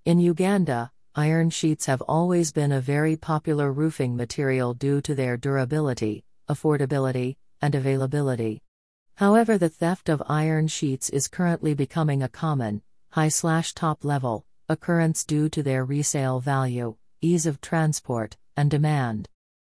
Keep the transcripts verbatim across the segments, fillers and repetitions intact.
In Uganda, iron sheets have always been a very popular roofing material due to their durability, affordability, and availability. However, the theft of iron sheets is currently becoming a common, high-slash-top level, occurrence due to their resale value, ease of transport, and demand.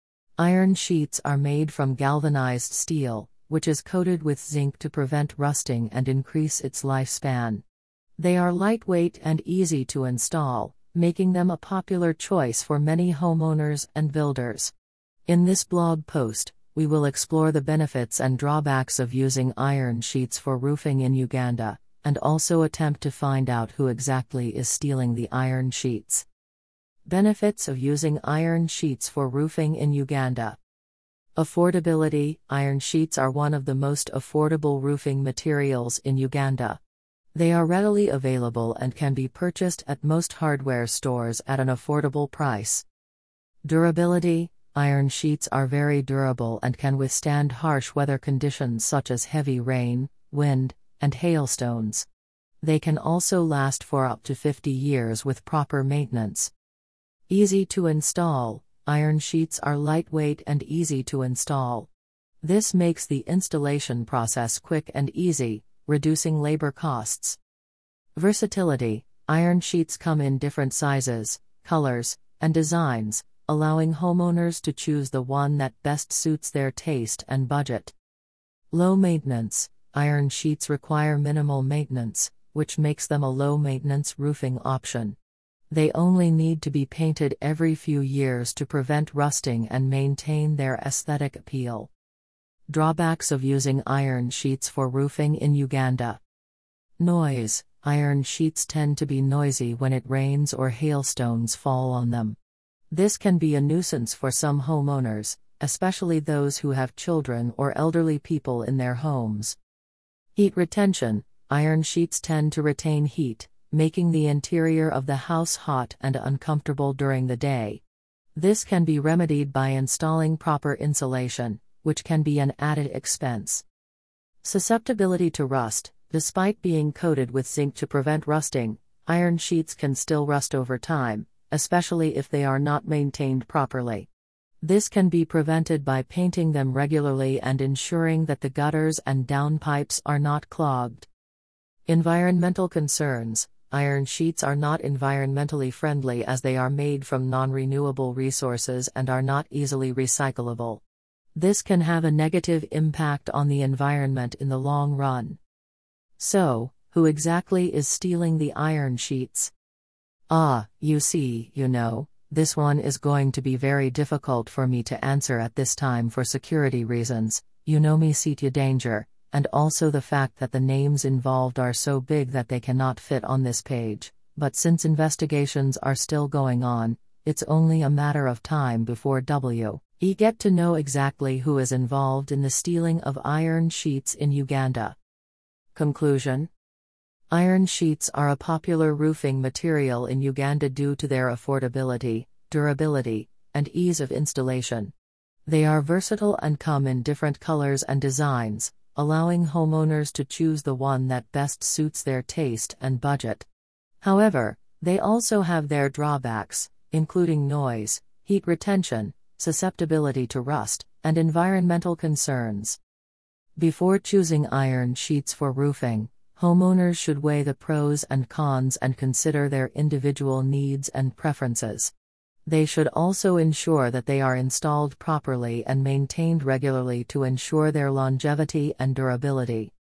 Iron sheets are made from galvanized steel, which is coated with zinc to prevent rusting and increase its lifespan. They are lightweight and easy to install, making them a popular choice for many homeowners and builders. In this blog post, we will explore the benefits and drawbacks of using iron sheets for roofing in Uganda, and also attempt to find out who exactly is stealing the iron sheets. Benefits of using iron sheets for roofing in Uganda. Affordability. Iron sheets are one of the most affordable roofing materials in Uganda. They are readily available and can be purchased at most hardware stores at an affordable price. Durability. Iron sheets are very durable and can withstand harsh weather conditions such as heavy rain, wind, and hailstones. They can also last for up to fifty years with proper maintenance. Easy to install. Iron sheets are lightweight and easy to install. This makes the installation process quick and easy, reducing labor costs. Versatility. Iron sheets come in different sizes, colors, and designs, allowing homeowners to choose the one that best suits their taste and budget. Low maintenance. Iron sheets require minimal maintenance, which makes them a low-maintenance roofing option. They only need to be painted every few years to prevent rusting and maintain their aesthetic appeal. Drawbacks of using iron sheets for roofing in Uganda. Noise. Iron sheets tend to be noisy when it rains or hailstones fall on them. This can be a nuisance for some homeowners, especially those who have children or elderly people in their homes. Heat retention. Iron sheets tend to retain heat, making the interior of the house hot and uncomfortable during the day. This can be remedied by installing proper insulation, which can be an added expense. Susceptibility to rust. Despite being coated with zinc to prevent rusting, iron sheets can still rust over time, especially if they are not maintained properly. This can be prevented by painting them regularly and ensuring that the gutters and downpipes are not clogged. Environmental concerns. Iron sheets are not environmentally friendly as they are made from non-renewable resources and are not easily recyclable. This can have a negative impact on the environment in the long run. So, who exactly is stealing the iron sheets? Ah, you see, you know, this one is going to be very difficult for me to answer at this time for security reasons. You know me, Sitya Danger, and also the fact that the names involved are so big that they cannot fit on this page, but since investigations are still going on, it's only a matter of time before we get to know exactly who is involved in the stealing of iron sheets in Uganda. Conclusion. Iron sheets are a popular roofing material in Uganda due to their affordability, durability, and ease of installation. They are versatile and come in different colors and designs, allowing homeowners to choose the one that best suits their taste and budget. However, they also have their drawbacks, including noise, heat retention, susceptibility to rust, and environmental concerns. Before choosing iron sheets for roofing, homeowners should weigh the pros and cons and consider their individual needs and preferences. They should also ensure that they are installed properly and maintained regularly to ensure their longevity and durability.